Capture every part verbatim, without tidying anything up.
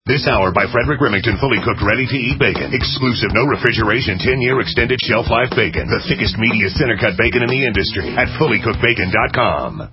This hour by Frederick Remington, fully cooked, ready-to-eat bacon. Exclusive, no refrigeration, ten-year extended shelf life bacon. The thickest, meatiest, center-cut bacon in the industry at fully cooked bacon dot com.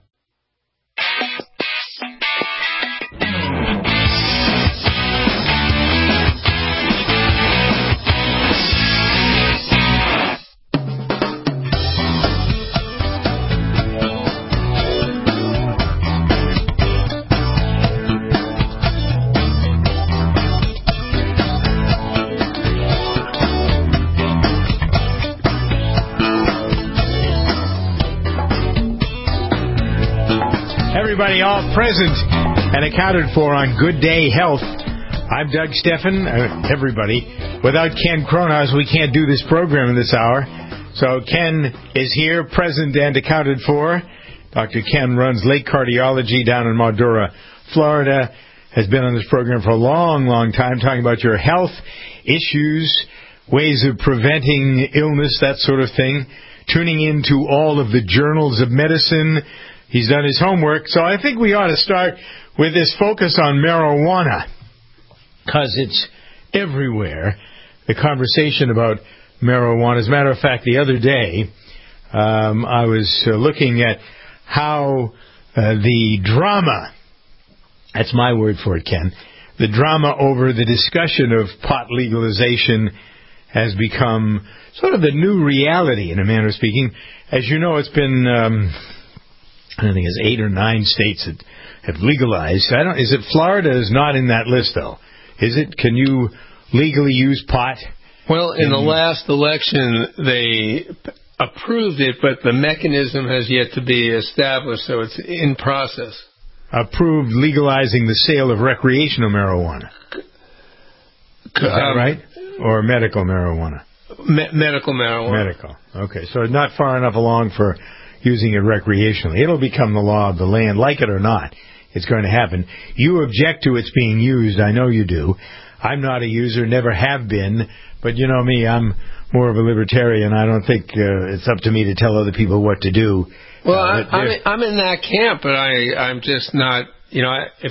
Everybody all present and accounted for on Good Day Health. I'm Doug Steffen. Uh, everybody. Without Ken Kronos, we can't do this program in this hour. So Ken is here, present and accounted for. Doctor Ken runs Lake Cardiology down in Madura, Florida. Has been on this program for a long, long time, talking about your health issues, ways of preventing illness, that sort of thing. Tuning into all of the journals of medicine. He's done his homework, so I think we ought to start with this focus on marijuana, because it's everywhere, the conversation about marijuana. As a matter of fact, the other day, um, I was uh, looking at how uh, the drama, that's my word for it, Ken, the drama over the discussion of pot legalization has become sort of the new reality, in a manner of speaking. As you know, it's been... Um, I think it's eight or nine states that have legalized. I don't. Is it Florida is not in that list, though? Is it? Can you legally use pot? Well, in, in the last election, they approved it, but the mechanism has yet to be established, so it's in process. Approved legalizing the sale of recreational marijuana. Is that um, right? Or medical marijuana? Me- medical marijuana. Medical. Okay, so not far enough along for using it recreationally. It'll become the law of the land, like it or not. It's going to happen. You object to its being used. I know you do. I'm not a user, never have been. But you know me, I'm more of a libertarian. I don't think uh, it's up to me to tell other people what to do. Well, uh, I, I'm, I'm in that camp, but I, I'm just not, you know, if,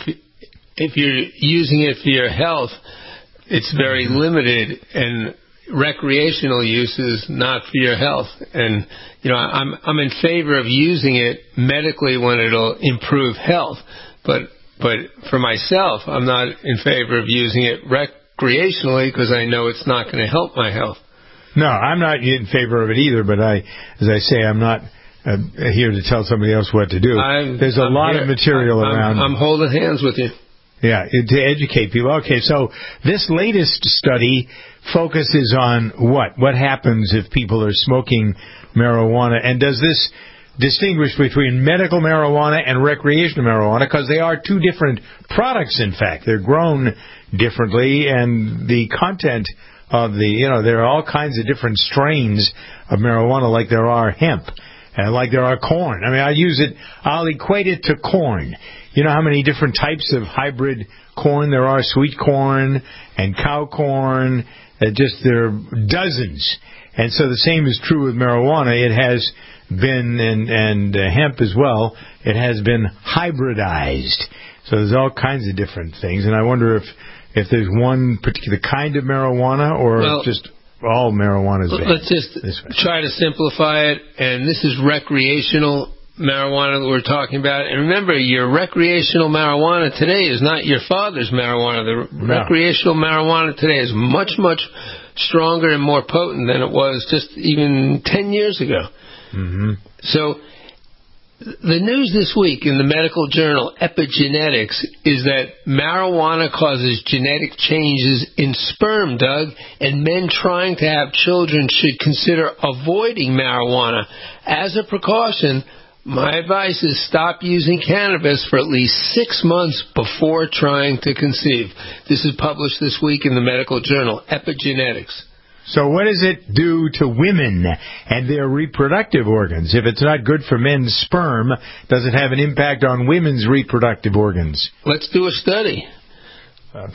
if you're using it for your health, it's very mm-hmm. limited, and recreational use is not for your health. And you know, I'm I'm in favor of using it medically when it'll improve health, but but for myself, I'm not in favor of using it recreationally because I know it's not going to help my health. No, I'm not in favor of it either. But I, as I say, I'm not uh, here to tell somebody else what to do. I'm, There's a I'm lot here, of material I'm, around. I'm holding hands with you. Yeah, to educate people. Okay, so this latest study focuses on what? What happens if people are smoking marijuana? And does this distinguish between medical marijuana and recreational marijuana? Because they are two different products, in fact. They're grown differently, and the content of the, you know, there are all kinds of different strains of marijuana, like there are hemp, and like there are corn. I mean, I use it, I'll equate it to corn. You know how many different types of hybrid corn there are? Sweet corn and cow corn. Uh, just there are dozens. And so the same is true with marijuana. It has been, and, and uh, hemp as well, it has been hybridized. So there's all kinds of different things. And I wonder if, if there's one particular kind of marijuana or well, just all marijuana is bad. Let's just try to simplify it. And this is recreational marijuana that we're talking about. And remember, your recreational marijuana today is not your father's marijuana. The no. recreational marijuana today is much, much stronger and more potent than it was just even ten years ago. Mm-hmm. So the news this week in the medical journal Epigenetics is that marijuana causes genetic changes in sperm, Doug, and men trying to have children should consider avoiding marijuana. As a precaution, my advice is stop using cannabis for at least six months before trying to conceive. This is published this week in the medical journal Epigenetics. So what does it do to women and their reproductive organs? If it's not good for men's sperm, does it have an impact on women's reproductive organs? Let's do a study. Uh,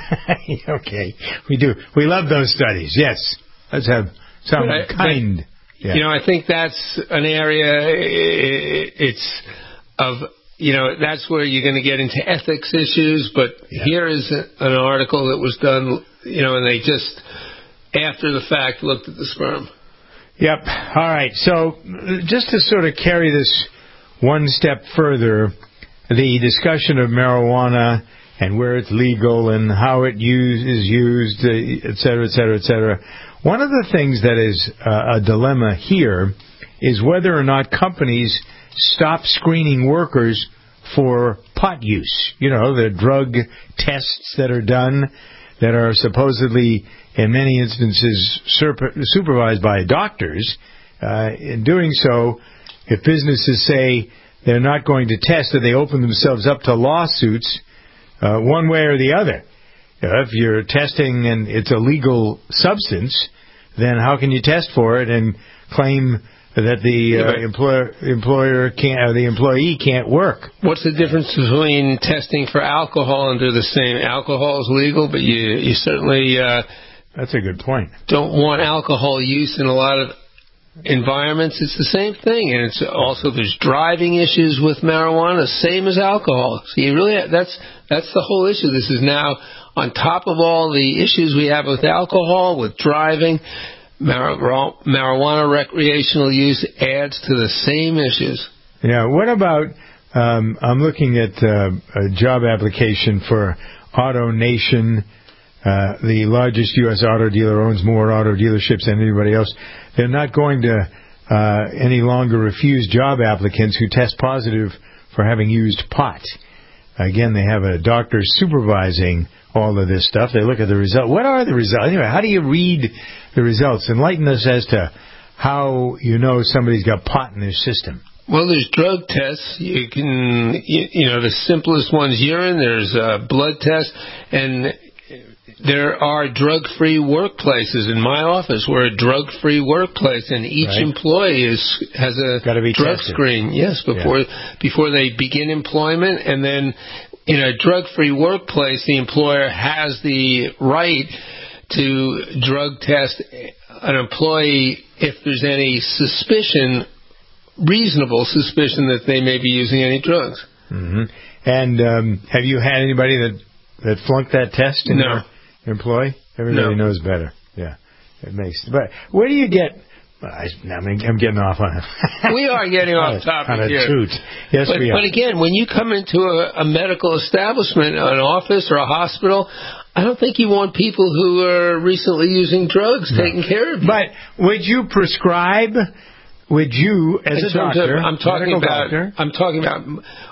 okay, we do. We love those studies, yes. Let's have some but, kind... But, yeah. You know, I think that's an area, it's of you know, that's where you're going to get into ethics issues. But yeah. Here is a, an article that was done, you know, and they just, after the fact, looked at the sperm. Yep. All right. So just to sort of carry this one step further, the discussion of marijuana and where it's legal and how it use, is used, et cetera, et cetera, et cetera. One of the things that is uh, a dilemma here is whether or not companies stop screening workers for pot use. You know, the drug tests that are done that are supposedly, in many instances, super, supervised by doctors. Uh, in doing so, if businesses say they're not going to test, that they open themselves up to lawsuits uh, one way or the other. Uh, if you're testing and it's a legal substance, then how can you test for it and claim that the uh, employer employer can't, or the employee can't work? What's the difference between testing for alcohol under the same? Alcohol is legal, but you you certainly uh, that's a good point. Don't want alcohol use in a lot of environments. It's the same thing, and it's also there's driving issues with marijuana, same as alcohol. So you really that's that's the whole issue. This is now on top of all the issues we have with alcohol, with driving. Marijuana recreational use adds to the same issues. Yeah. What about, um, I'm looking at uh, a job application for AutoNation. Uh, the largest U S auto dealer owns more auto dealerships than anybody else. They're not going to uh, any longer refuse job applicants who test positive for having used pot. Again, they have a doctor supervising all of this stuff. They look at the result. What are the results? Anyway, how do you read the results? Enlighten us as to how you know somebody's got pot in their system. Well, there's drug tests. You can, you, you know, the simplest one's urine. There's a blood test, and there are drug-free workplaces. In my office, we're a drug-free workplace, and each right. employee is has a drug tested. screen. Yes, before yeah. before they begin employment, and then in a drug-free workplace, the employer has the right to drug test an employee if there's any suspicion, reasonable suspicion that they may be using any drugs. Mm-hmm. And um, have you had anybody that that flunked that test in no. your employee? Everybody no. knows better. Yeah, it makes. But where do you get? I, I mean, I'm getting off on it. We are getting off topic on a here. Toot. Yes, but, we are. But again, when you come into a, a medical establishment, an office or a hospital, I don't think you want people who are recently using drugs no. taking care of you. But would you prescribe? Would you, as In a doctor, of, I'm talking about. doctor, I'm talking about.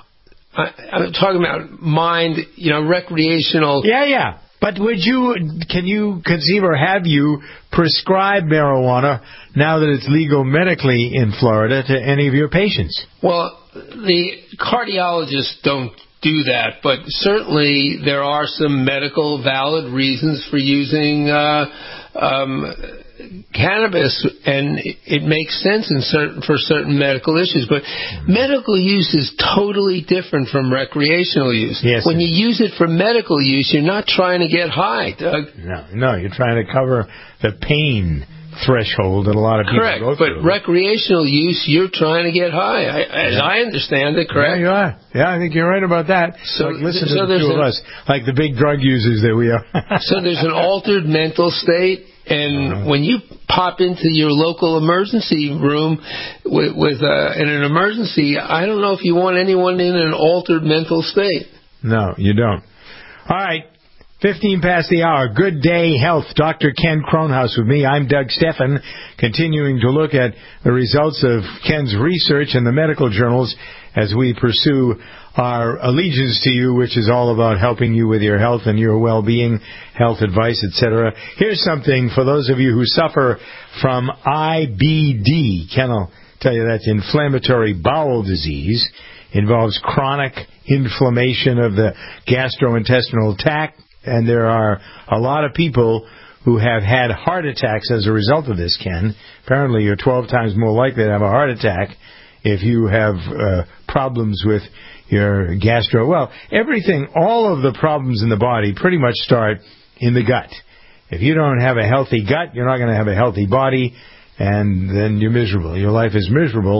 I, I'm talking about mind. You know, recreational. Yeah, yeah. But would you, can you conceive or have you prescribe marijuana now that it's legal medically in Florida to any of your patients? Well, the cardiologists don't do that, but certainly there are some medical valid reasons for using uh, um, cannabis, and it makes sense in certain for certain medical issues. But mm-hmm. medical use is totally different from recreational use. Yes, when you use it for medical use, you're not trying to get high, Doug. No, no, you're trying to cover the pain threshold that a lot of people correct, go through. But recreational use, you're trying to get high, I, as yeah. I understand it, correct? Yeah, you are. Yeah, I think you're right about that. So like, listen so to the two of us, like the big drug users that we are. So there's an altered mental state, and uh-huh. when you pop into your local emergency room with, with uh, in an emergency, I don't know if you want anyone in an altered mental state. No, you don't. All right. fifteen past the hour. Good Day Health. Doctor Ken Kronhaus with me. I'm Doug Steffen, continuing to look at the results of Ken's research in the medical journals as we pursue our allegiance to you, which is all about helping you with your health and your well-being, health advice, et cetera. Here's something for those of you who suffer from I B D. Ken will tell you that's inflammatory bowel disease. Involves chronic inflammation of the gastrointestinal tract. And there are a lot of people who have had heart attacks as a result of this, Ken. Apparently you're twelve times more likely to have a heart attack if you have uh, problems with your gastro. Well, everything, all of the problems in the body pretty much start in the gut. If you don't have a healthy gut, you're not going to have a healthy body, and then you're miserable. Your life is miserable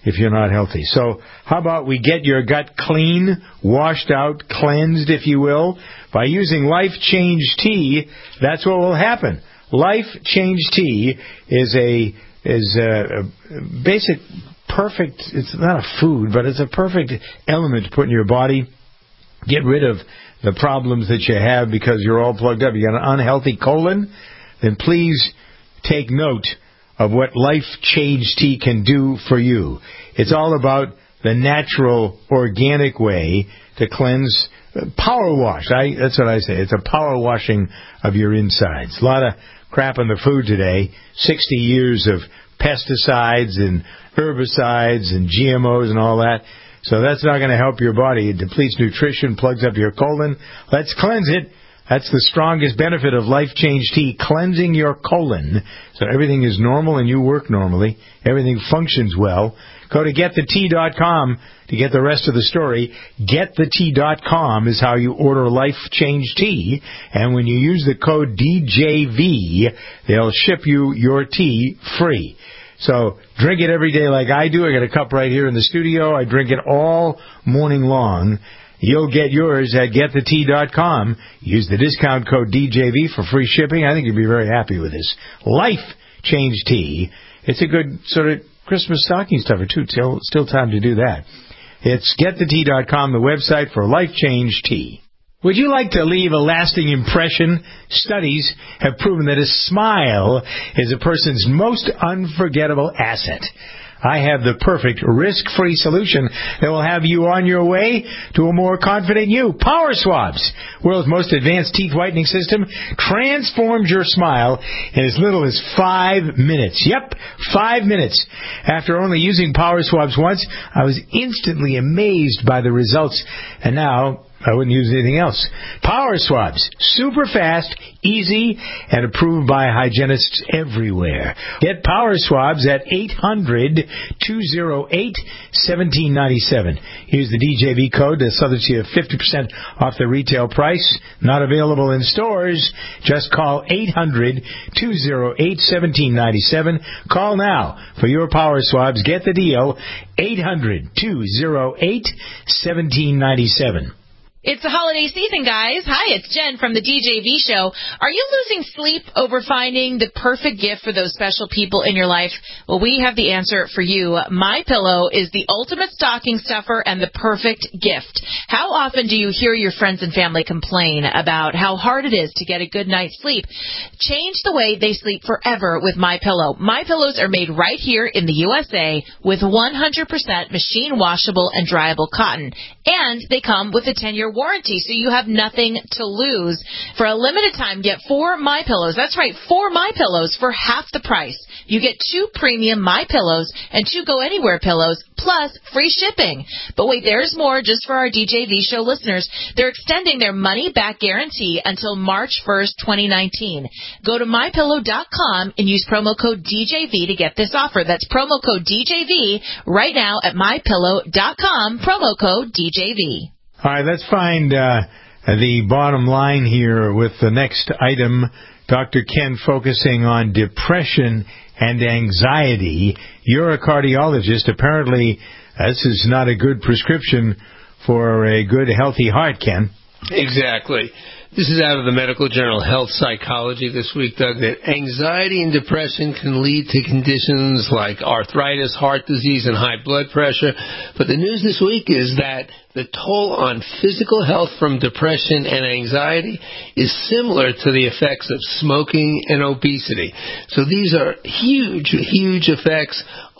if you're not healthy. So how about we get your gut clean, washed out, cleansed, if you will, by using Life Change Tea. That's what will happen. Life Change Tea is a is a, a basic, perfect, it's not a food, but it's a perfect element to put in your body. Get rid of the problems that you have because you're all plugged up. You got an unhealthy colon? Then please take note of what Life Change Tea can do for you. It's all about the natural, organic way to cleanse. Power wash. I, that's what I say. It's a power washing of your insides. A lot of crap in the food today. sixty years of pesticides and herbicides and G M Os and all that. So that's not going to help your body. It depletes nutrition, plugs up your colon. Let's cleanse it. That's the strongest benefit of Life Change Tea, cleansing your colon so everything is normal and you work normally. Everything functions well. Go to get the tea dot com to get the rest of the story. get the tea dot com is how you order Life Change Tea. And when you use the code D J V, they'll ship you your tea free. So drink it every day like I do. I got a cup right here in the studio. I drink it all morning long. You'll get yours at get the tea dot com. Use the discount code D J V for free shipping. I think you'll be very happy with this. Life Change Tea. It's a good sort of Christmas stocking stuffer, too. Still, still time to do that. It's get the tea dot com, the website for Life Change Tea. Would you like to leave a lasting impression? Studies have proven that a smile is a person's most unforgettable asset. I have the perfect risk-free solution that will have you on your way to a more confident you. Power Swabs, world's most advanced teeth whitening system, transforms your smile in as little as five minutes. Yep, five minutes. After only using Power Swabs once, I was instantly amazed by the results, and now I wouldn't use anything else. Power Swabs, super fast, easy, and approved by hygienists everywhere. Get Power Swabs at eight hundred, two oh eight, one seven nine seven. Use the D J V code to subject you fifty percent off the retail price. Not available in stores. Just call eight hundred, two oh eight, one seven nine seven. Call now for your Power Swabs. Get the deal. eight hundred, two oh eight, one seven nine seven. It's the holiday season, guys. Hi, it's Jen from the D J V Show. Are you losing sleep over finding the perfect gift for those special people in your life? Well, we have the answer for you. MyPillow is the ultimate stocking stuffer and the perfect gift. How often do you hear your friends and family complain about how hard it is to get a good night's sleep? Change the way they sleep forever with MyPillow. MyPillows are made right here in the U S A with one hundred percent machine washable and dryable cotton. And they come with a ten-year warranty, so you have nothing to lose. For a limited time, get four MyPillows. That's right, four MyPillows for half the price. You get two premium MyPillows and two Go Anywhere pillows, plus free shipping. But wait, there's more just for our D J V Show listeners. They're extending their money-back guarantee until March first, twenty nineteen. Go to my pillow dot com and use promo code D J V to get this offer. That's promo code D J V right now at my pillow dot com, promo code D J V. All right, let's find uh, the bottom line here with the next item. Doctor Ken focusing on depression and anxiety. You're a cardiologist. Apparently, this is not a good prescription for a good, healthy heart, Ken. Exactly. This is out of the medical journal Health Psychology this week, Doug, that anxiety and depression can lead to conditions like arthritis, heart disease, and high blood pressure. But the news this week is that the toll on physical health from depression and anxiety is similar to the effects of smoking and obesity. So these are huge, huge effects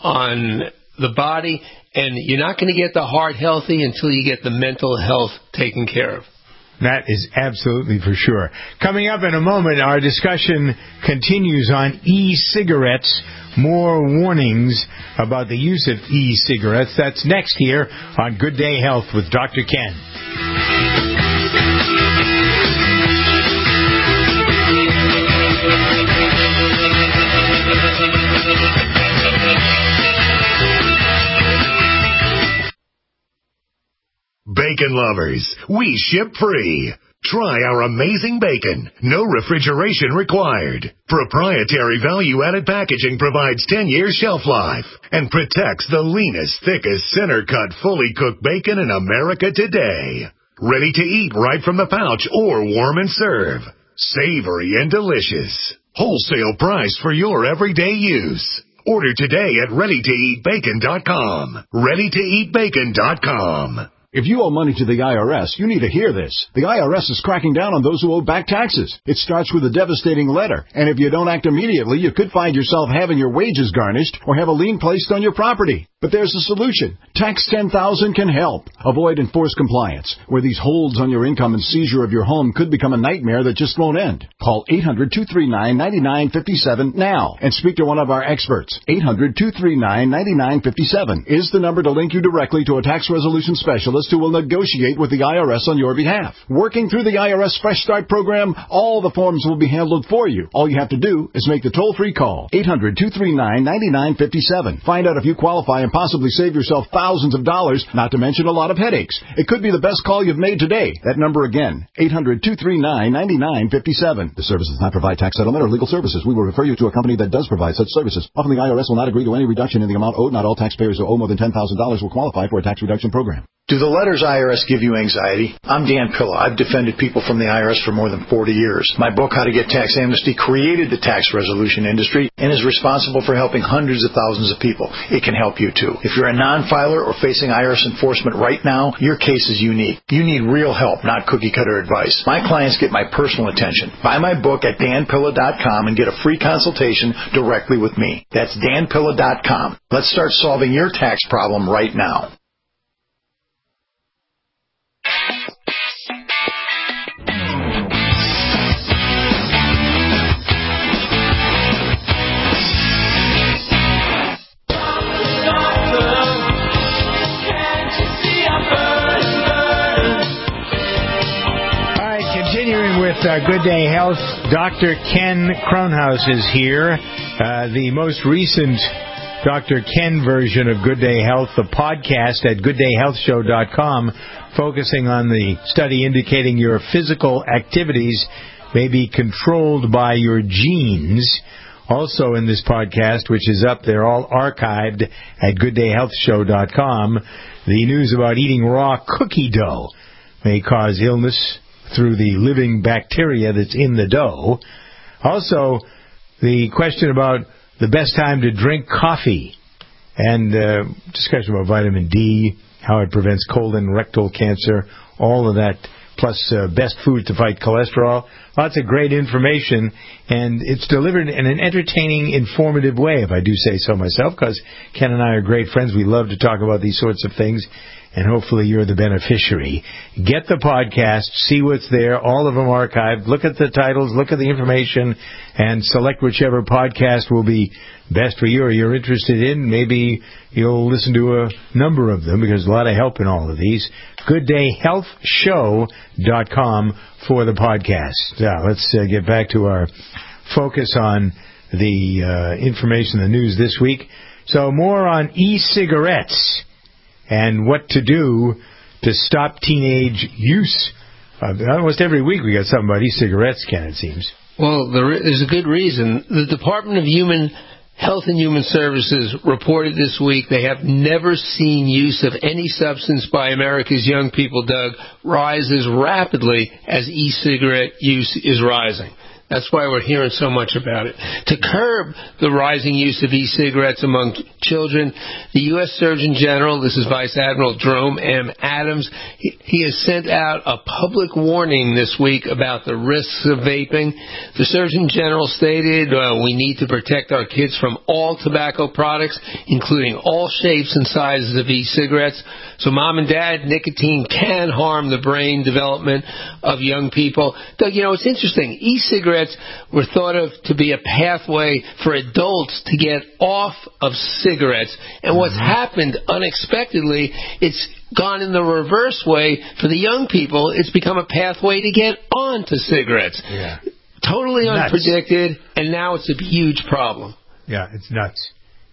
on the body, and you're not going to get the heart healthy until you get the mental health taken care of. That is absolutely for sure. Coming up in a moment, our discussion continues on e-cigarettes. More warnings about the use of e-cigarettes. That's next here on Good Day Health with Doctor Ken. Bacon lovers, we ship free. Try our amazing bacon. No refrigeration required. Proprietary value-added packaging provides ten years shelf life and protects the leanest, thickest, center-cut, fully cooked bacon in America today. Ready to eat right from the pouch or warm and serve. Savory and delicious. Wholesale price for your everyday use. Order today at ready to eat bacon dot com. ready to eat bacon dot com. If you owe money to the I R S, you need to hear this. The I R S is cracking down on those who owe back taxes. It starts with a devastating letter, and if you don't act immediately, you could find yourself having your wages garnished or have a lien placed on your property. But there's a solution. Tax ten thousand can help. Avoid enforced compliance, where these holds on your income and seizure of your home could become a nightmare that just won't end. Call eight hundred, two three nine, nine nine five seven now and speak to one of our experts. eight hundred, two three nine, nine nine five seven is the number to link you directly to a tax resolution specialist who will negotiate with the I R S on your behalf. Working through the I R S Fresh Start program, all the forms will be handled for you. All you have to do is make the toll-free call. eight hundred, two three nine, nine nine five seven. Find out if you qualify and possibly save yourself thousands of dollars, not to mention a lot of headaches. It could be the best call you've made today. That number again, eight hundred, two three nine, nine nine five seven. The service does not provide tax settlement or legal services. We will refer you to a company that does provide such services. Often the I R S will not agree to any reduction in the amount owed. Not all taxpayers who owe more than ten thousand dollars will qualify for a tax reduction program. Do the letters I R S give you anxiety? I'm Dan Pilla. I've defended people from the I R S for more than forty years. My book, How to Get Tax Amnesty, created the tax resolution industry and is responsible for helping hundreds of thousands of people. It can help you too. If you're a non-filer or facing I R S enforcement right now, your case is unique. You need real help, not cookie-cutter advice. My clients get my personal attention. Buy my book at dan pilla dot com and get a free consultation directly with me. That's dan pilla dot com. Let's start solving your tax problem right now. With uh, Good Day Health, Doctor Ken Kronhaus is here. Uh, the most recent Doctor Ken version of Good Day Health, the podcast at good day health show dot com, focusing on the study indicating your physical activities may be controlled by your genes. Also in this podcast, which is up there, all archived at good day health show dot com, the news about eating raw cookie dough may cause illness through the living bacteria that's in the dough. Also, the question about the best time to drink coffee, and uh, discussion about vitamin D, how it prevents colon, rectal cancer, all of that, plus uh, best food to fight cholesterol. Lots of great information, and it's delivered in an entertaining, informative way, if I do say so myself, because Ken and I are great friends. We love to talk about these sorts of things, and hopefully you're the beneficiary. Get the podcast, see what's there, all of them archived, look at the titles, look at the information, and select whichever podcast will be best for you or you're interested in. Maybe you'll listen to a number of them, because there's a lot of help in all of these. good day health show dot com for the podcast. Now, let's uh, get back to our focus on the uh, information, the news this week. So more on e-cigarettes and what to do to stop teenage use. Uh, almost every week we got something about e-cigarettes, Ken, it seems. Well, there is a good reason. The Department of Human Health and Human Services reported this week they have never seen use of any substance by America's young people, Doug, rise as rapidly as e-cigarette use is rising. That's why we're hearing so much about it. To curb the rising use of e-cigarettes among children, the U S Surgeon General, this is Vice Admiral Jerome M. Adams, he, he has sent out a public warning this week about the risks of vaping. The Surgeon General stated uh, we need to protect our kids from all tobacco products, including all shapes and sizes of e-cigarettes. So, Mom and Dad, nicotine can harm the brain development of young people. Doug, you know, it's interesting. E-cigarettes were thought of to be a pathway for adults to get off of cigarettes. And what's mm-hmm. happened unexpectedly, it's gone in the reverse way. For the young people, it's become a pathway to get onto cigarettes. Yeah. Totally nuts. Unpredicted, and now it's a huge problem. Yeah, it's nuts.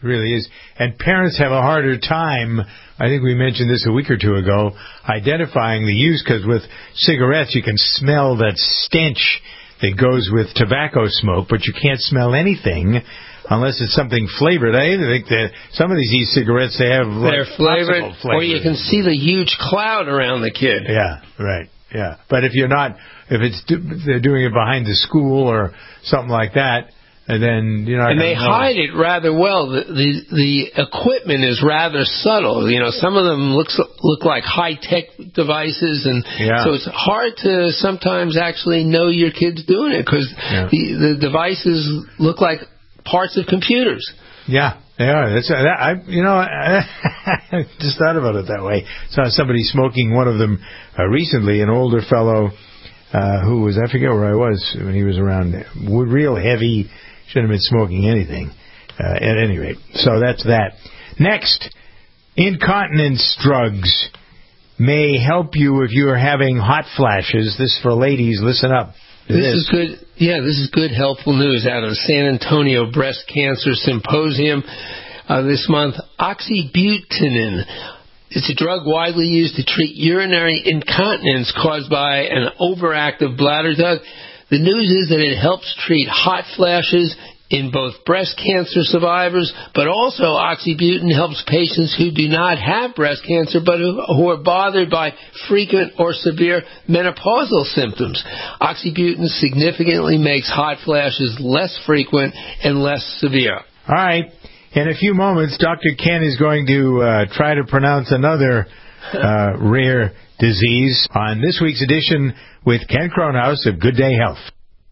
It really is. And parents have a harder time, I think we mentioned this a week or two ago, identifying the use, because with cigarettes you can smell that stench that goes with tobacco smoke, but you can't smell anything unless it's something flavored. I even think that some of these e-cigarettes, they have like They're flavored, flavors. or you can see the huge cloud around the kid. Yeah, right. Yeah, but if you're not, if it's they're doing it behind the school or something like that, and then you know, and they hide it rather well. The, the the equipment is rather subtle. You know, some of them looks look like high tech devices, and yeah. so it's hard to sometimes actually know your kid's doing it because yeah. the the devices look like parts of computers. Yeah. Yeah, that's that, I. You know, I, I just thought about it that way. Saw somebody smoking one of them uh, recently. An older fellow uh, who was, I forget where I was when he was around. Real heavy, shouldn't have been smoking anything. Uh, at any rate, so that's that. Next, incontinence drugs may help you if you are having hot flashes. This is for ladies. Listen up. This, this is good. Yeah, this is good, helpful news out of San Antonio Breast Cancer Symposium uh, this month. Oxybutynin. It's a drug widely used to treat urinary incontinence caused by an overactive bladder. Doug, the news is that it helps treat hot flashes in both breast cancer survivors, but also oxybutynin helps patients who do not have breast cancer but who, who are bothered by frequent or severe menopausal symptoms. Oxybutynin significantly makes hot flashes less frequent and less severe. All right. In a few moments, Doctor Ken is going to uh, try to pronounce another uh, rare disease on this week's edition with Ken Kronhaus of Good Day Health.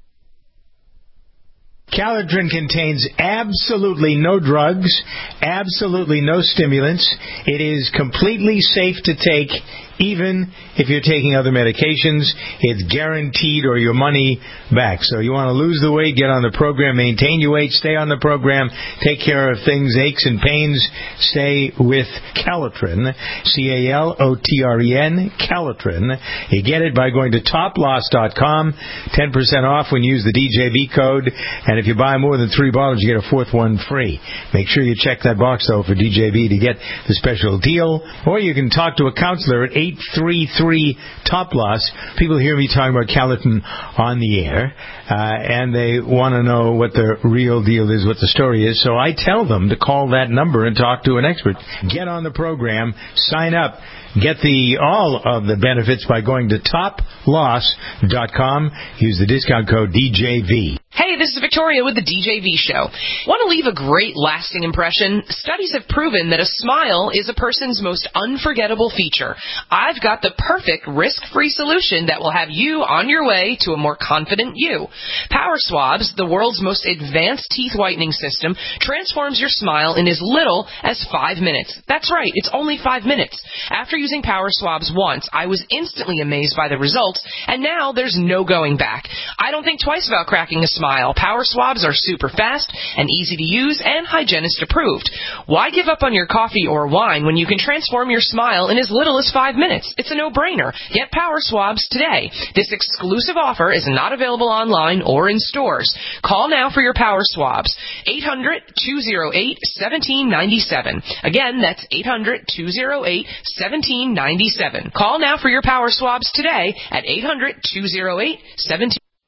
Calitrin contains absolutely no drugs, absolutely no stimulants. It is completely safe to take, even if you're taking other medications. It's guaranteed or your money back. So you want to lose the weight, get on the program, maintain your weight, stay on the program, take care of things, aches and pains, stay with Calitrin, C A L O T R E N, Calitrin. You get it by going to top loss dot com, ten percent off when you use the D J V code, and if you buy more than three bottles, you get a fourth one free. Make sure you check that box, though, for D J V to get the special deal. Or you can talk to a counselor at eight three three top loss. People hear me talking about Calitrin on the air, uh, and they want to know what the real deal is, what the story is. So I tell them to call that number and talk to an expert. Get on the program, sign up, get the all of the benefits by going to top loss dot com. Use the discount code D J V. Hey, this is Victoria with the D J V Show. Want to leave a great lasting impression? Studies have proven that a smile is a person's most unforgettable feature. I've got the perfect risk-free solution that will have you on your way to a more confident you. Power Swabs, the world's most advanced teeth whitening system, transforms your smile in as little as five minutes. That's right, it's only five minutes. After using Power Swabs once, I was instantly amazed by the results, and now there's no going back. I don't think twice about cracking a smile. Power Swabs are super fast and easy to use and hygienist approved. Why give up on your coffee or wine when you can transform your smile in as little as five minutes? It's a no-brainer. Get Power Swabs today. This exclusive offer is not available online or in stores. Call now for your Power Swabs. eight hundred, two oh eight, one seven nine seven. Again, that's eight hundred, two oh eight, one seven nine seven. Call now for your Power Swabs today at eight hundred, two oh eight, one seven.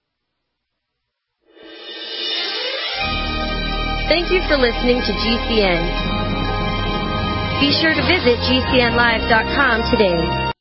Thank you for listening to G C N. Be sure to visit G C N live dot com today.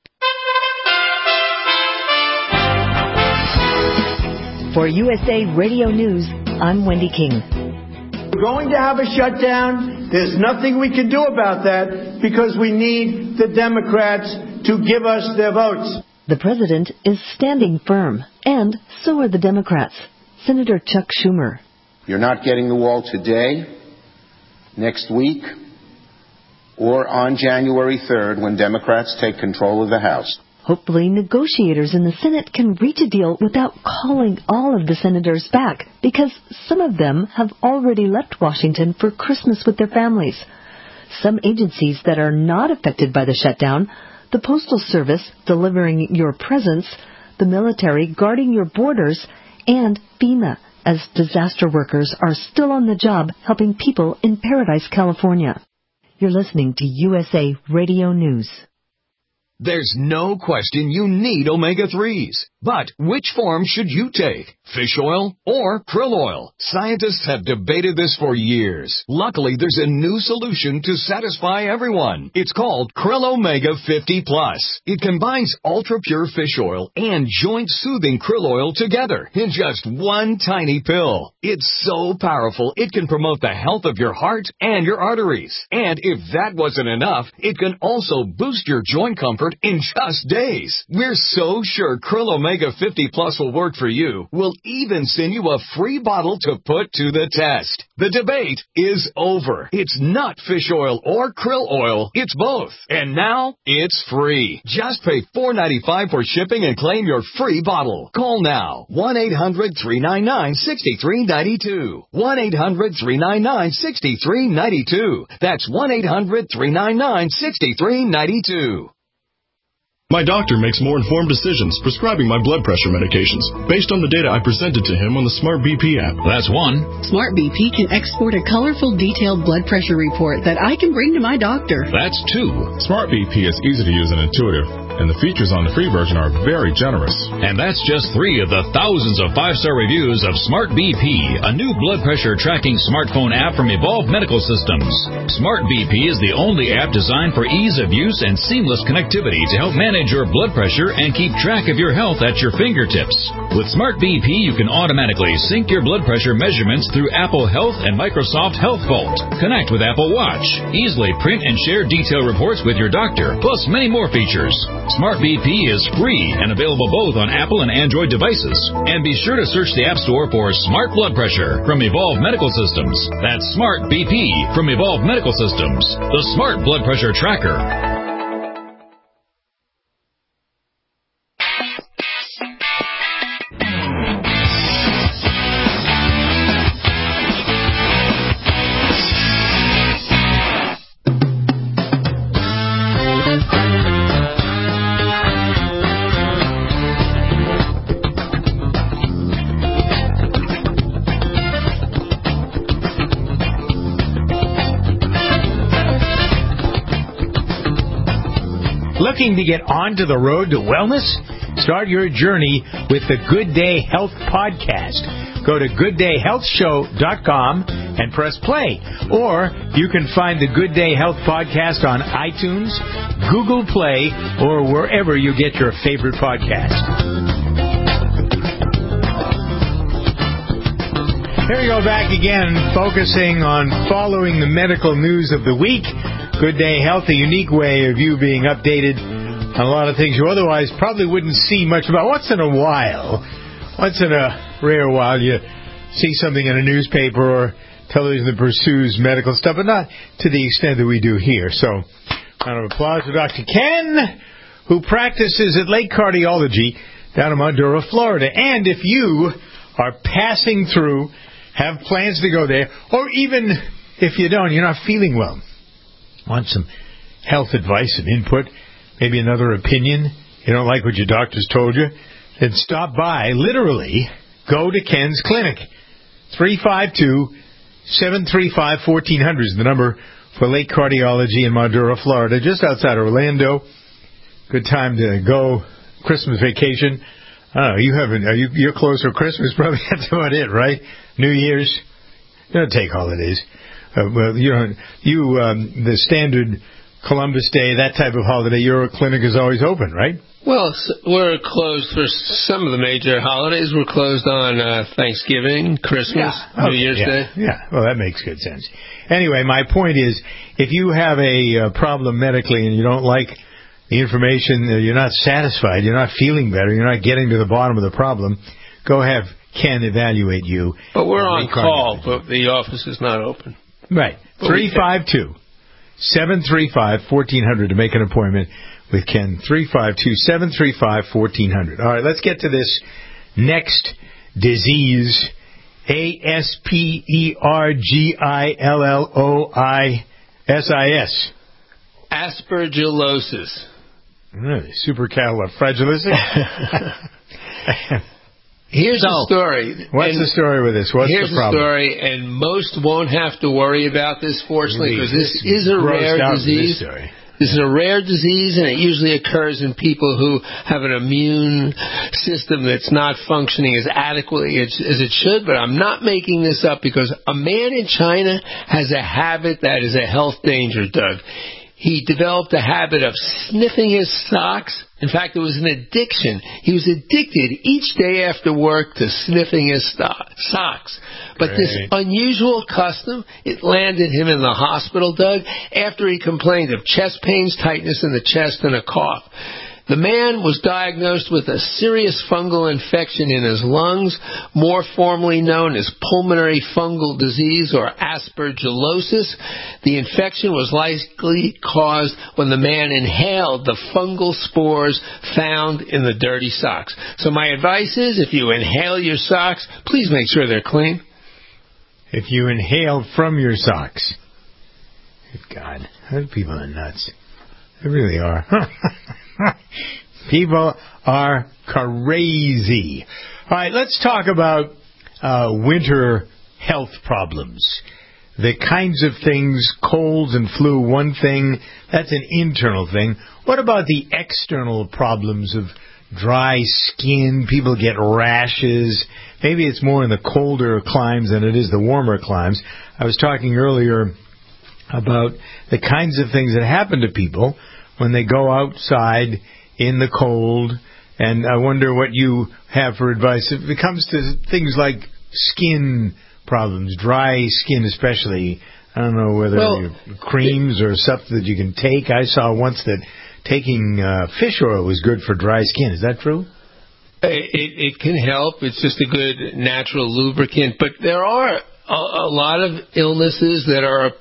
For U S A Radio News, I'm Wendy King. We're going to have a shutdown. There's nothing we can do about that because we need the Democrats to give us their votes. The president is standing firm, and so are the Democrats. Senator Chuck Schumer. You're not getting the wall today, next week, or on January third when Democrats take control of the House. Hopefully, negotiators in the Senate can reach a deal without calling all of the senators back, because some of them have already left Washington for Christmas with their families. Some agencies that are not affected by the shutdown, the Postal Service delivering your presents, the military guarding your borders, and FEMA as disaster workers are still on the job helping people in Paradise, California. You're listening to U S A Radio News. There's no question you need omega threes. But which form should you take? Fish oil or krill oil? Scientists have debated this for years. Luckily, there's a new solution to satisfy everyone. It's called Krill Omega fifty plus. It combines ultra-pure fish oil and joint-soothing krill oil together in just one tiny pill. It's so powerful, it can promote the health of your heart and your arteries. And if that wasn't enough, it can also boost your joint comfort in just days. We're so sure Krill Omega fifty plus will work for you. We'll even send you a free bottle to put to the test. The debate is over. It's not fish oil or krill oil. It's both. And now it's free. Just pay four dollars and ninety-five cents for shipping and claim your free bottle. Call now. one eight hundred three nine nine six three nine two. one eight hundred three nine nine six three nine two. That's one eight hundred three nine nine six three nine two. My doctor makes more informed decisions prescribing my blood pressure medications based on the data I presented to him on the Smart B P app. That's one. Smart B P can export a colorful, detailed blood pressure report that I can bring to my doctor. That's two. Smart B P is easy to use and intuitive, and the features on the free version are very generous. And that's just three of the thousands of five-star reviews of Smart B P, a new blood pressure tracking smartphone app from Evolve Medical Systems. Smart B P is the only app designed for ease of use and seamless connectivity to help manage your blood pressure and keep track of your health at your fingertips. With Smart B P, you can automatically sync your blood pressure measurements through Apple Health and Microsoft Health Vault. Connect with Apple Watch. Easily print and share detailed reports with your doctor, plus many more features. Smart B P is free and available both on Apple and Android devices. And be sure to search the App Store for Smart Blood Pressure from Evolve Medical Systems. That's Smart B P from Evolve Medical Systems, the Smart Blood Pressure Tracker. Looking to get onto the road to wellness? Start your journey with the Good Day Health Podcast. Go to good day health show dot com and press play. Or you can find the Good Day Health Podcast on iTunes, Google Play, or wherever you get your favorite podcast. Here we go back again, focusing on following the medical news of the week. Good Day Health, a unique way of you being updated on a lot of things you otherwise probably wouldn't see much about. Once in a while, once in a rare while, you see something in a newspaper or television that pursues medical stuff, but not to the extent that we do here. So, round of applause for Doctor Ken, who practices at Lake Cardiology down in Maduro, Florida. And if you are passing through, have plans to go there, or even if you don't, you're not feeling well, want some health advice and input, maybe another opinion, you don't like what your doctor's told you, then stop by, literally, go to Ken's clinic. three five two, seven three five, one four zero zero is the number for Lake Cardiology in Maduro, Florida, just outside Orlando. Good time to go. Christmas vacation. I don't know, you haven't, are you, you're close for Christmas, probably that's about it, right? New Year's. You don't take holidays. Uh, well, you know, you um, the standard Columbus Day, that type of holiday, your clinic is always open, right? Well, we're closed for some of the major holidays. We're closed on uh, Thanksgiving, Christmas, yeah. New okay. Year's yeah. Day. Yeah, well, that makes good sense. Anyway, my point is, if you have a uh, problem medically and you don't like the information, uh, you're not satisfied, you're not feeling better, you're not getting to the bottom of the problem, go have Ken evaluate you. But we're on call, but the office is not open. Right. three five two, seven three five, one four zero zero to make an appointment with Ken. three five two, seven three five, one four zero zero. All right, let's get to this next disease. A S P E R G I L L O I S I S. Aspergillosis. Really? Supercalifragilistic? Here's so, the story. What's and the story with this? What's here's the problem? the story, and most won't have to worry about this, fortunately, because this is a Grossed rare out with disease. This story. This is a rare disease, and it usually occurs in people who have an immune system that's not functioning as adequately as, as it should. But I'm not making this up, because a man in China has a habit that is a health danger, Doug. He developed a habit of sniffing his socks. In fact, it was an addiction. He was addicted each day after work to sniffing his sto- socks. But Great. this unusual custom, it landed him in the hospital, Doug, after he complained of chest pains, tightness in the chest, and a cough. The man was diagnosed with a serious fungal infection in his lungs, more formally known as pulmonary fungal disease or aspergillosis. The infection was likely caused when the man inhaled the fungal spores found in the dirty socks. So my advice is, if you inhale your socks, please make sure they're clean. If you inhale from your socks. Good God, those people are nuts. They really are. People are crazy. All right, let's talk about uh, winter health problems. The kinds of things, colds and flu, one thing, that's an internal thing. What about the external problems of dry skin? People get rashes. Maybe it's more in the colder climes than it is the warmer climes. I was talking earlier about the kinds of things that happen to people when they go outside in the cold, and I wonder what you have for advice. If it comes to things like skin problems, dry skin especially, I don't know whether well, you, creams or something that you can take. I saw once that taking uh, fish oil was good for dry skin. Is that true? It, it can help. It's just a good natural lubricant. But there are a, a lot of illnesses that are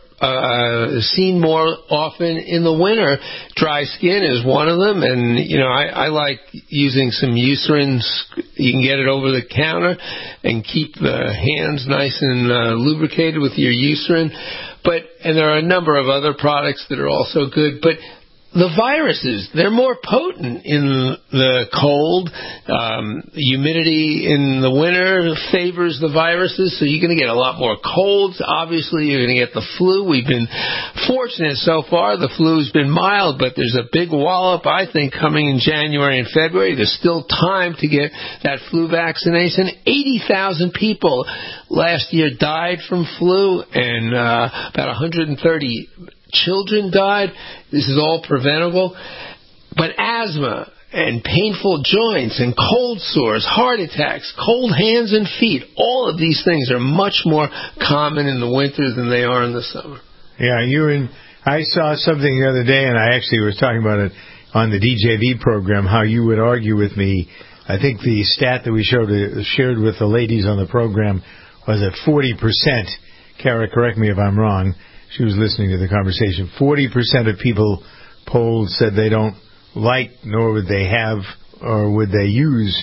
Uh, seen more often in the winter. Dry skin is one of them, and you know I, I like using some Eucerin. You can get it over the counter and keep the hands nice and uh, lubricated with your Eucerin. But and there are a number of other products that are also good, but the viruses, they're more potent in the cold. Um, humidity in the winter favors the viruses, so you're going to get a lot more colds. Obviously, you're going to get the flu. We've been fortunate so far. The flu's been mild, but there's a big wallop, I think, coming in January and February. There's still time to get that flu vaccination. eighty thousand people last year died from flu, and uh, about one hundred thirty children died. This is all preventable. But asthma and painful joints and cold sores, heart attacks, cold hands and feet, all of these things are much more common in the winter than they are in the summer. Yeah, you and I saw something the other day, and I actually was talking about it on the D J V program, how you would argue with me. I think the stat that we showed, uh, shared with the ladies on the program was that forty percent, Kara, correct me if I'm wrong, she was listening to the conversation, forty percent of people polled said they don't like, nor would they have, or would they use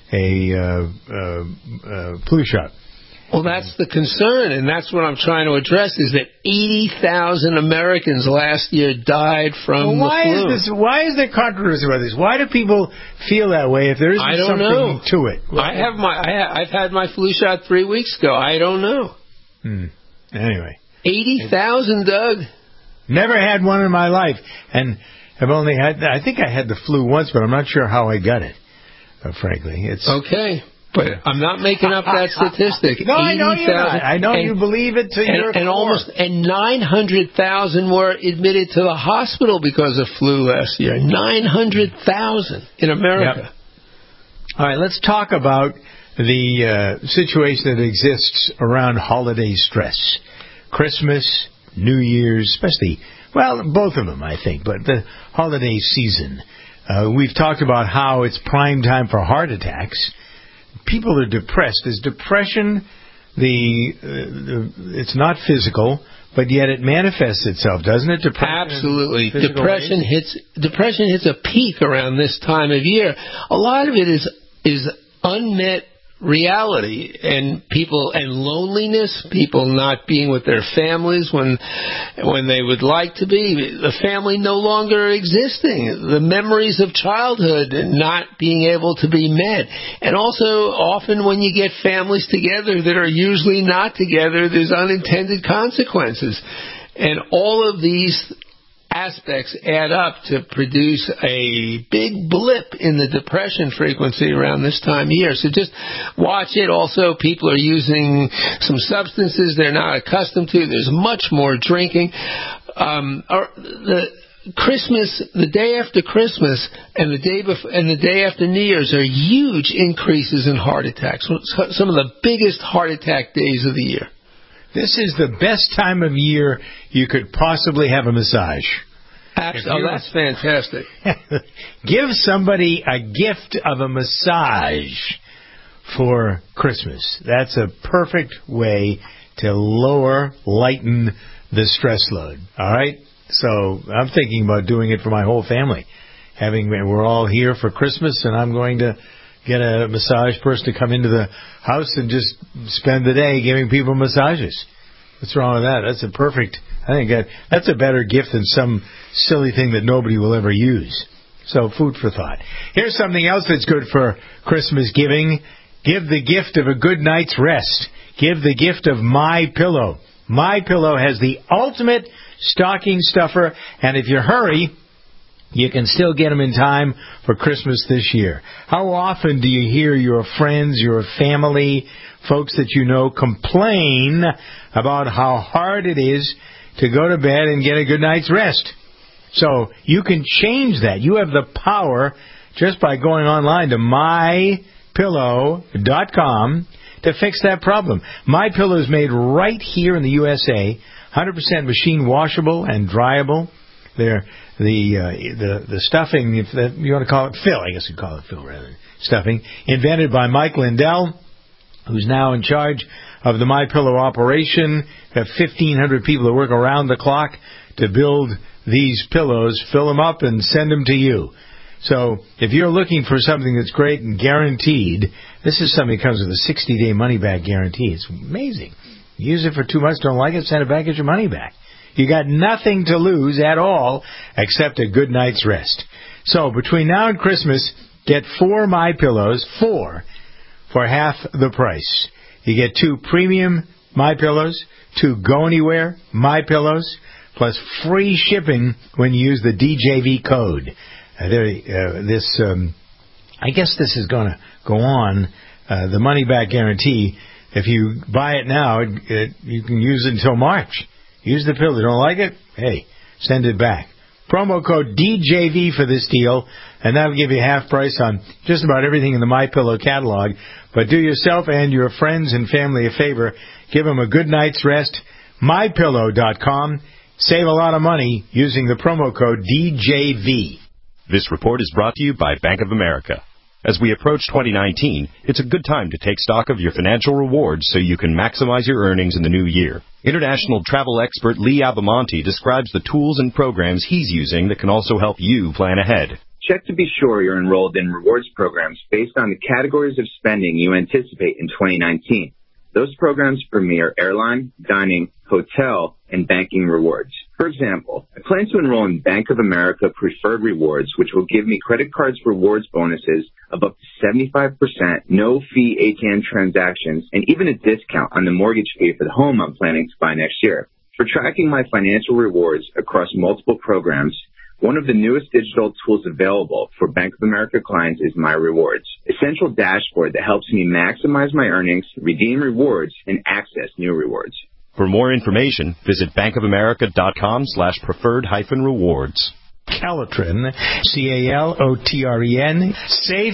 a uh, uh, uh, flu shot. Well, that's the concern, and that's what I'm trying to address, is that eighty thousand Americans last year died from well, why the flu. Is this, why is there controversy about this? Why do people feel that way if there isn't I don't something know. to it? Well, I have my, I ha- I've had my flu shot three weeks ago. I don't know. Hmm. Anyway. eighty thousand, Doug. Never had one in my life, and I've only had, I think I had the flu once, but I'm not sure how I got it, uh, frankly. It's okay. But I'm not making up that statistic. No, I know you're not. I know and, you believe it to and, your and core. almost and nine hundred thousand were admitted to the hospital because of flu last year. nine hundred thousand in America. Yep. All right, let's talk about the uh, situation that exists around holiday stress. Christmas, New Year's, especially, well, both of them, I think, but the holiday season. Uh, we've talked about how it's prime time for heart attacks. People are depressed. Is depression the, uh, the it's not physical, but yet it manifests itself, doesn't it? Depression Absolutely. Depression hits depression hits a peak around this time of year. A lot of it is is unmet reality, and people and loneliness, people not being with their families when when they would like to be, the family no longer existing, the memories of childhood not being able to be met. And also often when you get families together that are usually not together, there's unintended consequences. And all of these aspects add up to produce a big blip in the depression frequency around this time of year. So just watch it. Also, people are using some substances they're not accustomed to. There's much more drinking. Um, or the Christmas, the day after Christmas and the day before, and the day after New Year's are huge increases in heart attacks. Some of the biggest heart attack days of the year. This is the best time of year you could possibly have a massage. Absolutely. Oh, that's fantastic. Give somebody a gift of a massage for Christmas. That's a perfect way to lower, lighten the stress load. All right? So I'm thinking about doing it for my whole family. Having We're all here for Christmas, and I'm going to get a massage person to come into the house and just spend the day giving people massages. What's wrong with that? That's a perfect, I think that, that's a better gift than some silly thing that nobody will ever use. So food for thought. Here's something else that's good for Christmas giving. Give the gift of a good night's rest. Give the gift of My Pillow. My Pillow has the ultimate stocking stuffer, and if you hurry, you can still get them in time for Christmas this year. How often do you hear your friends, your family, folks that you know complain about how hard it is to go to bed and get a good night's rest? So you can change that. You have the power just by going online to my pillow dot com to fix that problem. My Pillow is made right here in the U S A, one hundred percent machine washable and dryable. They're the uh, the the stuffing, if that, you want to call it fill, I guess you'd call it fill rather than stuffing, invented by Mike Lindell, who's now in charge of the My Pillow operation. We have fifteen hundred people that work around the clock to build these pillows, fill them up, and send them to you. So if you're looking for something that's great and guaranteed, this is something that comes with a sixty-day money-back guarantee. It's amazing. Use it for two months, don't like it, send it back, get your money back. You got nothing to lose at all except a good night's rest. So between now and Christmas, get four My Pillows, four, for half the price. You get two premium My Pillows, two Go Anywhere My Pillows, plus free shipping when you use the D J V code. Uh, there, uh, this, um, I guess this is going to go on. Uh, the money back guarantee. If you buy it now, it, it, you can use it until March. Use the pill. You don't like it? Hey, send it back. Promo code D J V for this deal, and that'll give you half price on just about everything in the My Pillow catalog. But do yourself and your friends and family a favor. Give them a good night's rest. my pillow dot com. Save a lot of money using the promo code D J V. This report is brought to you by Bank of America. As we approach twenty nineteen, it's a good time to take stock of your financial rewards so you can maximize your earnings in the new year. International travel expert Lee Abamonte describes the tools and programs he's using that can also help you plan ahead. Check to be sure you're enrolled in rewards programs based on the categories of spending you anticipate in twenty nineteen. Those programs premier airline, dining, hotel, and banking rewards. For example, I plan to enroll in Bank of America Preferred Rewards, which will give me credit cards rewards bonuses of up to seventy-five percent, no-fee A T M transactions, and even a discount on the mortgage fee for the home I'm planning to buy next year. For tracking my financial rewards across multiple programs, one of the newest digital tools available for Bank of America clients is My Rewards, a central dashboard that helps me maximize my earnings, redeem rewards, and access new rewards. For more information, visit bankofamerica.com slash preferred hyphen rewards. Calotren, C A L O T R E N, safe,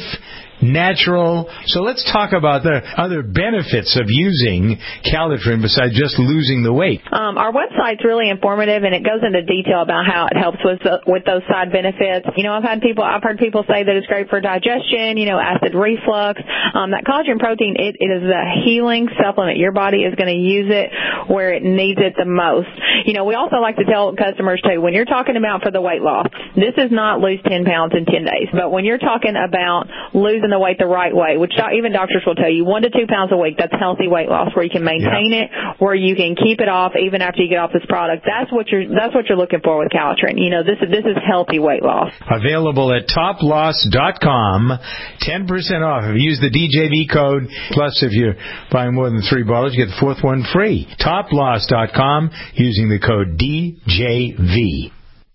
natural. So let's talk about the other benefits of using Calotren besides just losing the weight. Um, our website's really informative, and it goes into detail about how it helps with the, with those side benefits. You know, I've had people, I've heard people say that it's great for digestion, you know, acid reflux. Um, that collagen protein, it, it is a healing supplement. Your body is going to use it where it needs it the most. You know, we also like to tell customers, too, when you're talking about for the weight loss, this is not lose ten pounds in ten days. But when you're talking about losing losing the weight the right way, which even doctors will tell you, one to two pounds a week, that's healthy weight loss, where you can maintain yeah. it, where you can keep it off even after you get off this product. That's what you're that's what you're looking for with Calitrin. You know, this is this is healthy weight loss. Available at top loss dot com, ten percent off. If you use the D J V code, plus if you're buying more than three bottles, you get the fourth one free. top loss dot com using the code D J V.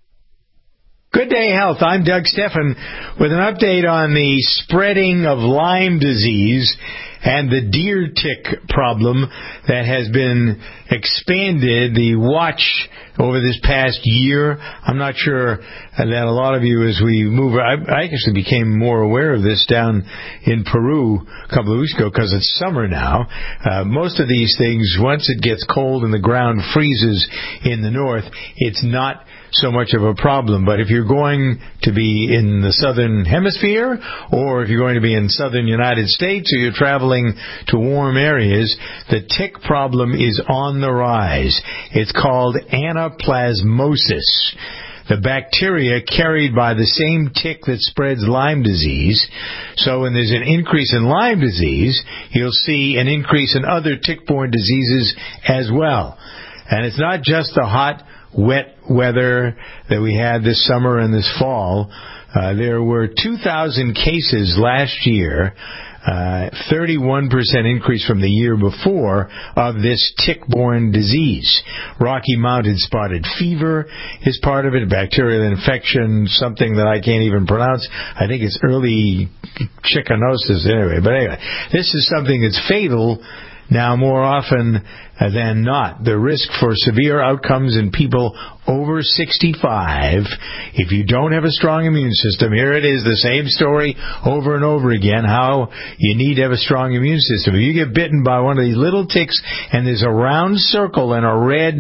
Good Day Health. I'm Doug Steffen with an update on the spreading of Lyme disease and the deer tick problem that has been expanded, the watch over this past year. I'm not sure that a lot of you, as we move, I, I actually became more aware of this down in Peru a couple of weeks ago because it's summer now. Uh, most of these things, once it gets cold and the ground freezes in the north, it's not so much of a problem. But if you're going to be in the southern hemisphere, or if you're going to be in southern United States, or you're traveling to warm areas, the tick problem is on the rise. It's called anaplasmosis. The bacteria carried by the same tick that spreads Lyme disease. So when there's an increase in Lyme disease, you'll see an increase in other tick-borne diseases as well. And it's not just the hot, wet weather that we had this summer and this fall. Uh, there were two thousand cases last year, uh, thirty-one percent increase from the year before of this tick-borne disease. Rocky Mountain spotted fever is part of it, bacterial infection, something that I can't even pronounce. I think it's early trichinosis anyway. But anyway, this is something that's fatal now more often than not. The risk for severe outcomes in people over sixty-five, if you don't have a strong immune system, here it is, the same story over and over again, how you need to have a strong immune system. If you get bitten by one of these little ticks and there's a round circle and a red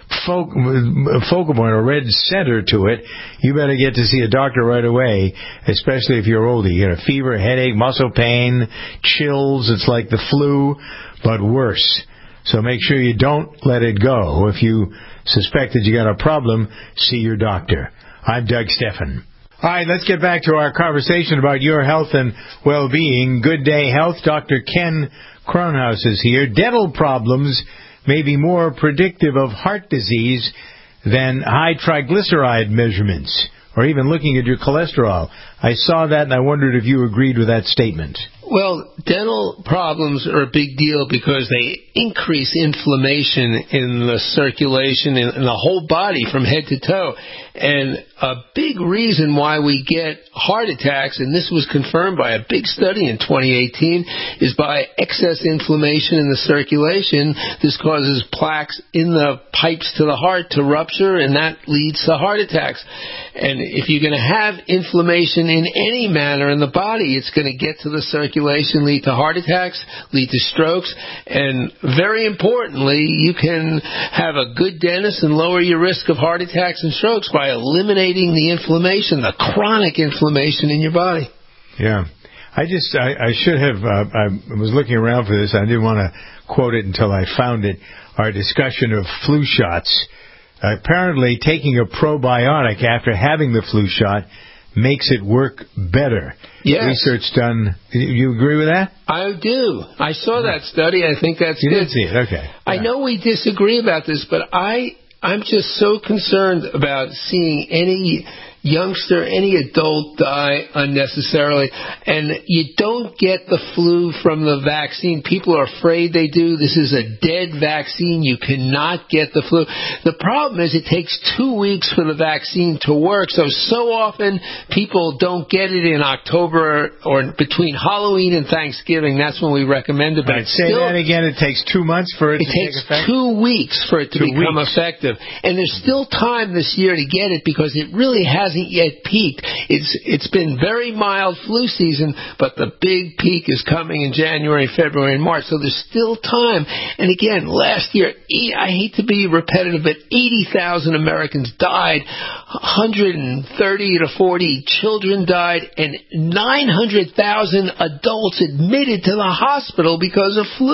focal point, a red center to it, you better get to see a doctor right away, especially if you're older. You get a fever, headache, muscle pain, chills. It's like the flu, but worse. So make sure you don't let it go. If you suspect that you got a problem, see your doctor. I'm Doug Steffen. All right, let's get back to our conversation about your health and well-being. Good Day Health. Doctor Ken Kronhaus is here. Dental problems may be more predictive of heart disease than high triglyceride measurements, or even looking at your cholesterol. I saw that and I wondered if you agreed with that statement. Well, dental problems are a big deal because they increase inflammation in the circulation in, in the whole body from head to toe. And a big reason why we get heart attacks, and this was confirmed by a big study in twenty eighteen, is by excess inflammation in the circulation. This causes plaques in the pipes to the heart to rupture, and that leads to heart attacks. And if you're going to have inflammation in any manner in the body, it's going to get to the circulation, lead to heart attacks, lead to strokes, and very importantly, you can have a good dentist and lower your risk of heart attacks and strokes by eliminating the inflammation, the chronic inflammation in your body. Yeah. I just, I, I should have, uh, I was looking around for this. I didn't want to quote it until I found it. Our discussion of flu shots. Uh, apparently, taking a probiotic after having the flu shot makes it work better. Yes. Research done. You agree with that? I do. I saw that study. I think that's you good. You did see it. Okay. I yeah. know we disagree about this, but I, I'm just so concerned about seeing any youngster, any adult die unnecessarily. And you don't get the flu from the vaccine. People are afraid they do. This is a dead vaccine. You cannot get the flu. The problem is it takes two weeks for the vaccine to work. So, so often people don't get it in October or between Halloween and Thanksgiving. That's when we recommend it. But right, say still, that again. It takes two months for it, it to take effect? It takes two weeks for it to two become weeks. effective. And there's still time this year to get it because it really hasn't yet peaked. It's It's been very mild flu season, but the big peak is coming in January, February, and March. So there's still time. And again, last year, I hate to be repetitive, but eighty thousand Americans died, one hundred thirty to forty children died, and nine hundred thousand adults admitted to the hospital because of flu.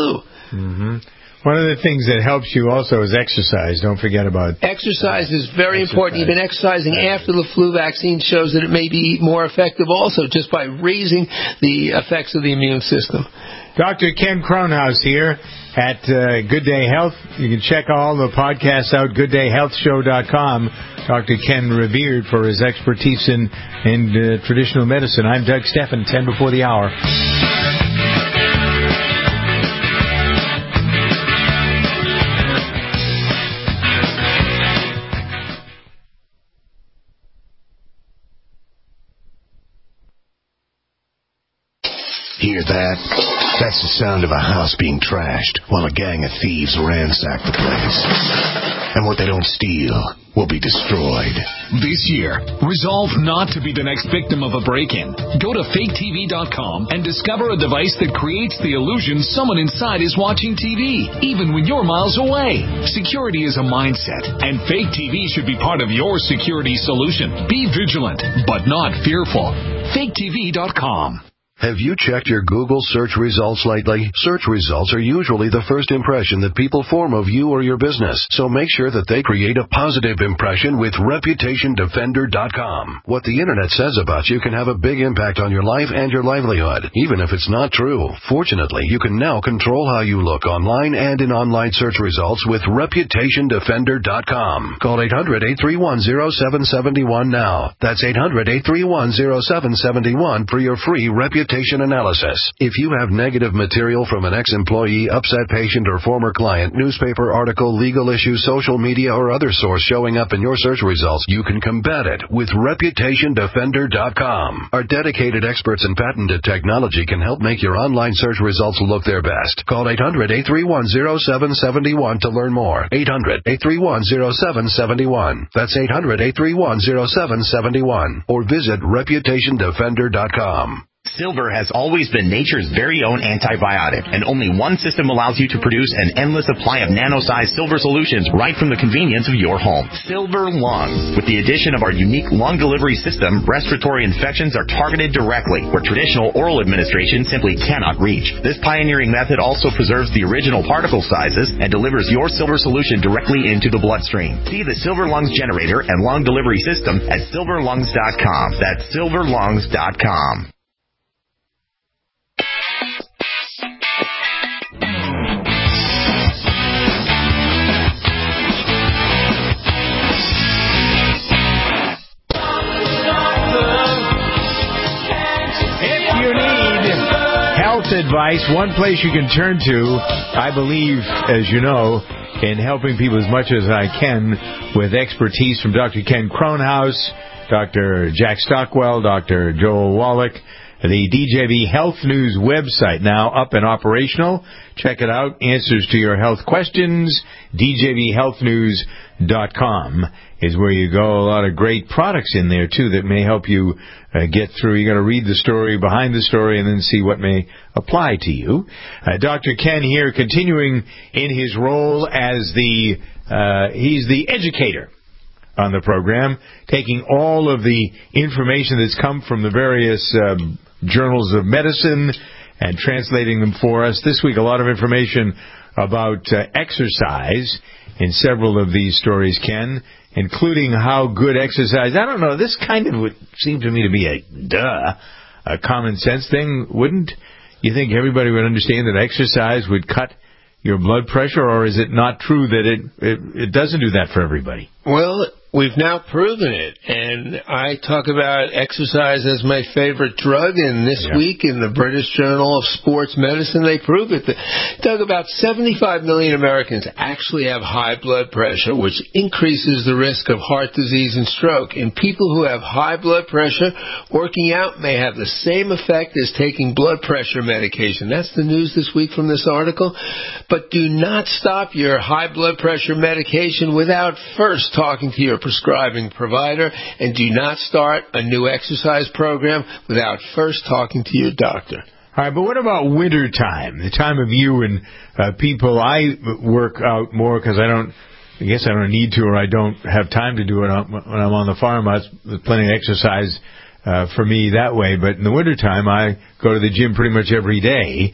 Mm-hmm. One of the things that helps you also is exercise. Don't forget about exercise is very exercise. important. Even exercising after the flu vaccine shows that it may be more effective also just by raising the effects of the immune system. Doctor Ken Kronhaus here at uh, Good Day Health. You can check all the podcasts out, good day health show dot com. Doctor Ken revered for his expertise in, in uh, traditional medicine. I'm Doug Steffen, ten before the hour. Hear that? That's the sound of a house being trashed while a gang of thieves ransack the place. And what they don't steal will be destroyed. This year, resolve not to be the next victim of a break-in. Go to fake T V dot com and discover a device that creates the illusion someone inside is watching T V, even when you're miles away. Security is a mindset, and Fake T V should be part of your security solution. Be vigilant, but not fearful. fake T V dot com. Have you checked your Google search results lately? Search results are usually the first impression that people form of you or your business, so make sure that they create a positive impression with reputation defender dot com. What the Internet says about you can have a big impact on your life and your livelihood, even if it's not true. Fortunately, you can now control how you look online and in online search results with reputation defender dot com. Call eight hundred, eight three one, zero seven seven one now. That's eight hundred, eight three one, zero seven seven one for your free reputation analysis. If you have negative material from an ex-employee, upset patient, or former client, newspaper article, legal issue, social media, or other source showing up in your search results, you can combat it with reputation defender dot com. Our dedicated experts in patented technology can help make your online search results look their best. Call eight hundred, eight three one, zero seven seven one to learn more. eight hundred, eight three one, zero seven seven one. That's eight hundred, eight three one, zero seven seven one. Or visit reputation defender dot com. Silver has always been nature's very own antibiotic, and only one system allows you to produce an endless supply of nano-sized silver solutions right from the convenience of your home. Silver Lungs. With the addition of our unique lung delivery system, respiratory infections are targeted directly, where traditional oral administration simply cannot reach. This pioneering method also preserves the original particle sizes and delivers your silver solution directly into the bloodstream. See the Silver Lungs generator and lung delivery system at silver lungs dot com. That's silver lungs dot com. Advice, one place you can turn to, I believe, as you know, in helping people as much as I can with expertise from Doctor Ken Kronhaus, Doctor Jack Stockwell, Doctor Joel Wallach, the D J V Health News website now up and operational. Check it out. Answers to your health questions. D J V health news dot com is where you go. A lot of great products in there, too, that may help you uh, get through. You got to read the story, behind the story, and then see what may apply to you. Uh, Doctor Ken here, continuing in his role as the, uh, he's the educator on the program, taking all of the information that's come from the various um, journals of medicine and translating them for us. This week, a lot of information about uh, exercise in several of these stories, Ken, including how good exercise. I don't know, this kind of would seem to me to be a duh, a common sense thing. Wouldn't you think everybody would understand that exercise would cut your blood pressure, or is it not true that it, it, it doesn't do that for everybody? Well, we've now proven it, and I talk about exercise as my favorite drug, and this yeah. week in the British Journal of Sports Medicine, they prove it. Doug, about seventy-five million Americans actually have high blood pressure, which increases the risk of heart disease and stroke. And people who have high blood pressure, working out may have the same effect as taking blood pressure medication. That's the news this week from this article. But do not stop your high blood pressure medication without first talking to your prescribing provider, and do not start a new exercise program without first talking to your doctor. All right, but what about winter time, the time of year when uh, people, I work out more because I don't, I guess I don't need to, or I don't have time to do it when I'm on the farm. There's plenty of exercise uh, for me that way, but in the winter time, I go to the gym pretty much every day.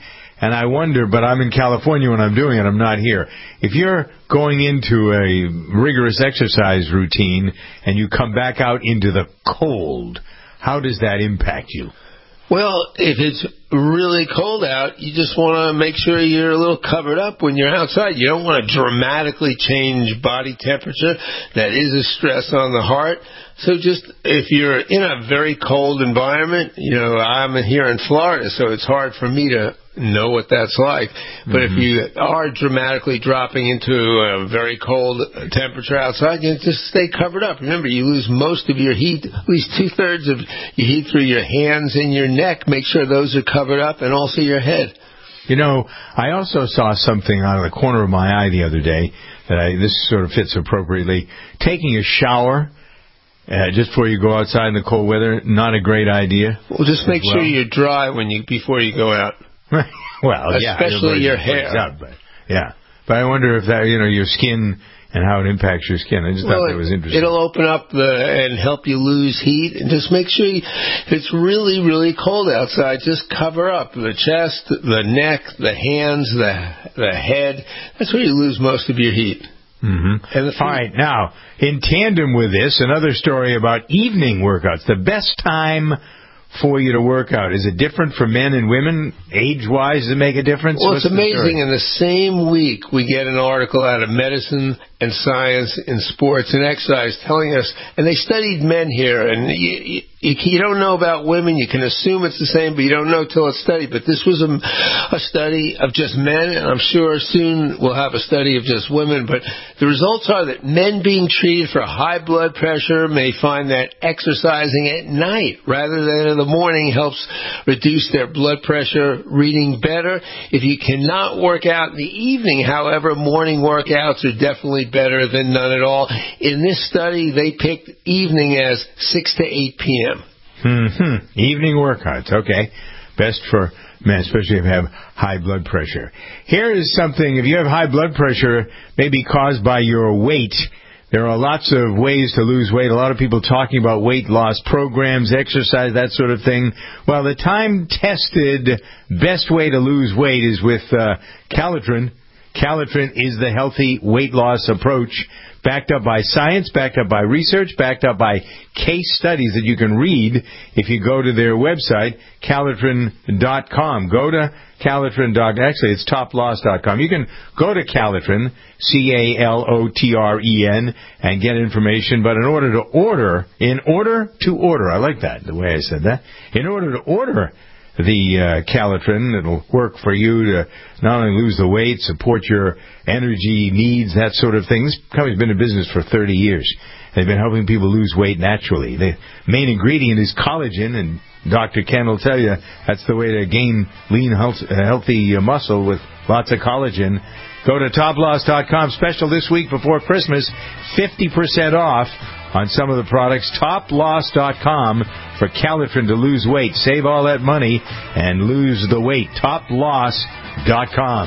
And I wonder, but I'm in California when I'm doing it, I'm not here. If you're going into a rigorous exercise routine and you come back out into the cold, how does that impact you? Well, if it's really cold out, you just want to make sure you're a little covered up when you're outside. You don't want to dramatically change body temperature. That is a stress on the heart. So just if you're in a very cold environment, you know, I'm here in Florida, so it's hard for me to know what that's like. But mm-hmm. if you are dramatically dropping into a very cold temperature outside, you just stay covered up. Remember, you lose most of your heat, at least two-thirds of your heat through your hands and your neck. Make sure those are covered up, and also your head. You know, I also saw something out of the corner of my eye the other day that I, this sort of fits appropriately. Taking a shower Uh, just before you go outside in the cold weather, not a great idea. Well, just make well. sure you're dry when you before you go out. Well, yeah, especially your hair. Out, but, yeah, but I wonder if that, you know, your skin and how it impacts your skin. I just well, thought that was interesting. It'll open up the and help you lose heat, and just make sure you, if it's really, really cold outside, just cover up the chest, the neck, the hands, the the head. That's where you lose most of your heat. Mm-hmm. All right, now, in tandem with this, another story about evening workouts. The best time for you to work out, is it different for men and women? Age-wise, does it make a difference? Well, What's it's amazing. In the same week, we get an article out of Medicine and Science in Sports and Exercise telling us, and they studied men here, and you, you, you don't know about women. You can assume it's the same, but you don't know till it's studied. But this was a, a study of just men, and I'm sure soon we'll have a study of just women. But the results are that men being treated for high blood pressure may find that exercising at night rather than in the morning helps reduce their blood pressure reading better. If you cannot work out in the evening, however, morning workouts are definitely better than none at all. In this study, they picked evening as six to eight p.m. Mm-hmm. Evening workouts, okay. Best for men, especially if you have high blood pressure. Here is something, if you have high blood pressure, maybe caused by your weight, there are lots of ways to lose weight. A lot of people talking about weight loss programs, exercise, that sort of thing. Well, the time-tested best way to lose weight is with uh, Calitrin. Calitrin is the healthy weight loss approach, backed up by science, backed up by research, backed up by case studies that you can read if you go to their website, Calitrin dot com. Go to Calitrin. Actually, it's top loss dot com. You can go to Calitrin, C A L O T R E N, and get information. But in order to order, in order to order, I like that, the way I said that. In order to order the uh, Calitrin, it'll work for you to not only lose the weight, support your energy needs, that sort of thing. This company's been in business for thirty years. They've been helping people lose weight naturally. The main ingredient is collagen, and Doctor Ken will tell you that's the way to gain lean, healthy muscle with lots of collagen. Go to top loss dot com. Special this week before Christmas, fifty percent off on some of the products. top loss dot com for Calitrin to lose weight. Save all that money and lose the weight. top loss dot com.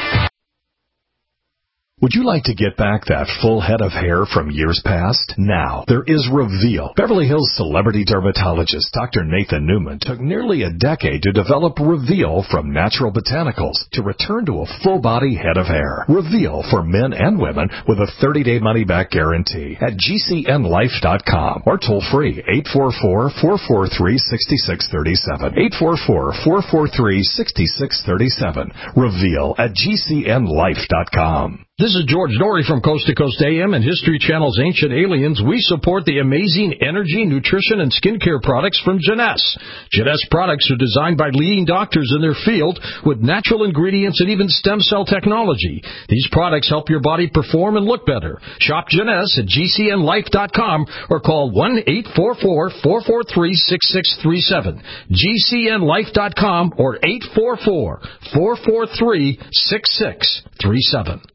Would you like to get back that full head of hair from years past? Now, there is Reveal. Beverly Hills celebrity dermatologist Doctor Nathan Newman took nearly a decade to develop Reveal from natural botanicals to return to a full-body head of hair. Reveal for men and women with a thirty-day money-back guarantee at G C N life dot com or toll-free eight four four, four four three, six six three seven. eight four four, four four three, six six three seven. Reveal at G C N life dot com. This is George Dory from Coast to Coast A M and History Channel's Ancient Aliens. We support the amazing energy, nutrition, and skincare products from Jeunesse. Jeunesse products are designed by leading doctors in their field with natural ingredients and even stem cell technology. These products help your body perform and look better. Shop Jeunesse at G C N life dot com or call one eight four four, four four three, six six three seven. G C N life dot com or eight four four, four four three, six six three seven.